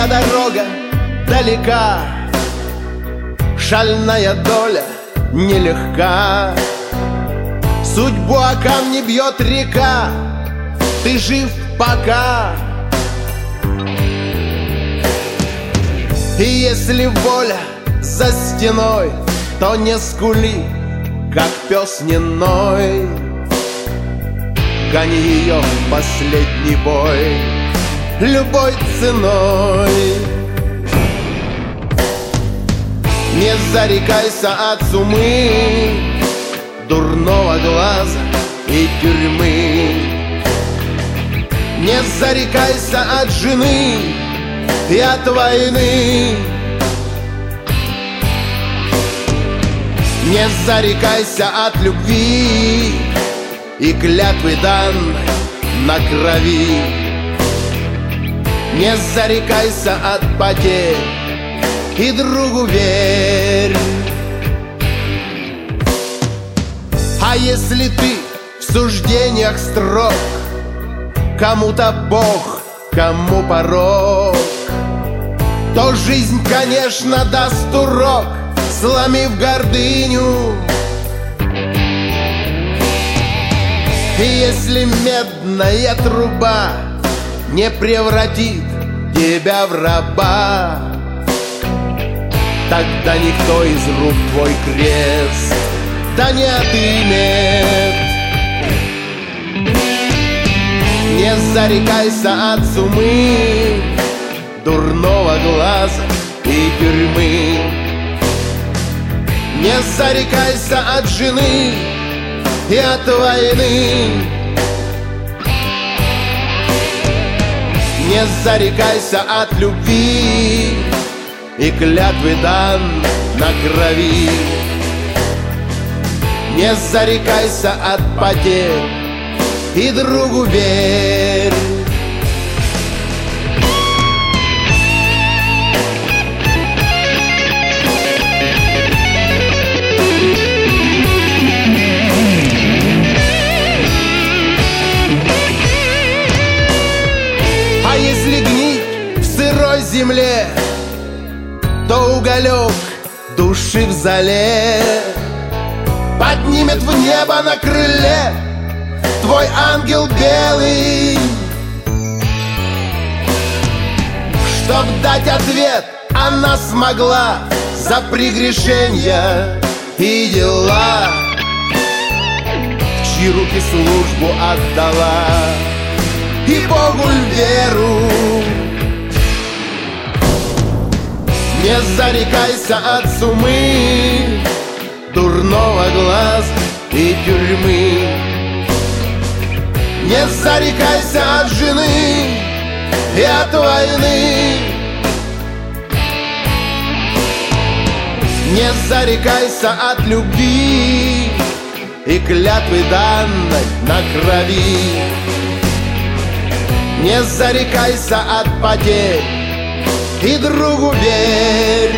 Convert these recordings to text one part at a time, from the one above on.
Твоя дорога далека, шальная доля нелегка. Судьбу о камни бьет река, ты жив пока. И если воля за стеной, то не скули, как пес неной. Гони ее в последний бой любой ценой. Не зарекайся от сумы, дурного глаза и тюрьмы. Не зарекайся от жены и от войны. Не зарекайся от любви и клятвы данной на крови. Не зарекайся от потерь и другу верь. А если ты в суждениях строг, кому-то Бог, кому порок, то жизнь, конечно, даст урок, сломив гордыню. И если медная труба не превратит тебя в раба, тогда никто из рук твой крест да не отымет. Не зарекайся от сумы, дурного глаза и тюрьмы. Не зарекайся от жены и от войны. Не зарекайся от любви и клятвы данной на крови. Не зарекайся от потерь и другу верь. А если гнить в сырой земле, то уголек души в зале поднимет в небо на крыле твой ангел белый. Чтоб дать ответ, она смогла за прегрешения и дела, в чьи руки службу отдала и Богу веру. Не зарекайся от сумы, дурного глаза и тюрьмы. Не зарекайся от жены и от войны. Не зарекайся от любви и клятвы данной на крови. Не зарекайся от потерь и другу верь.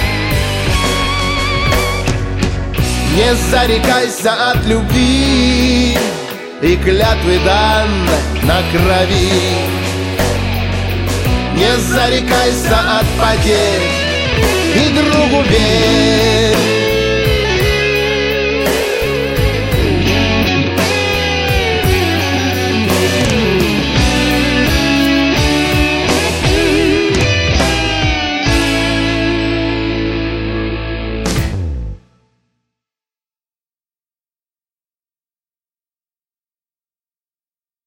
Не зарекайся от любви и клятвы данной на крови. Не зарекайся от потерь и другу верь.